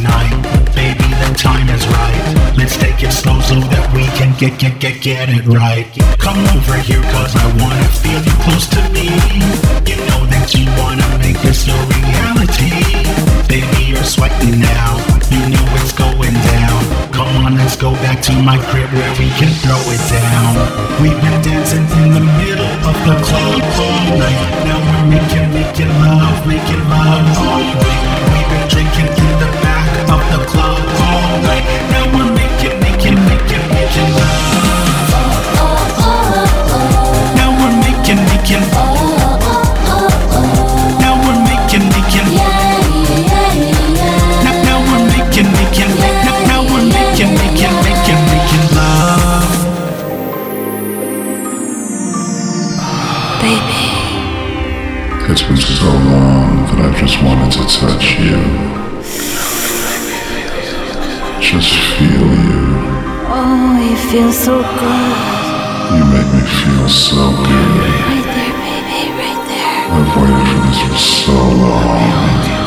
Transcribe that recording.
tonight. Baby, the time is right. Let's take it slow so that we can get it right. Come over here cause I wanna feel you close to me. You know that you wanna make this a reality. Baby, you're sweating now. You know it's going down. Come on, let's go back to my crib where we can throw it down. We've been dancing in the middle of the club all night. Now we're making love all night. We've been drinking in the back of the club all night. Now we're making love. Now we're making Now we're making Now we're making Now we're making love. Baby, it's been so long that I just wanted to touch you. Just feel you. oh, you feel so good. You make me feel so good. Right there, baby, right there. I've waited for this for so long.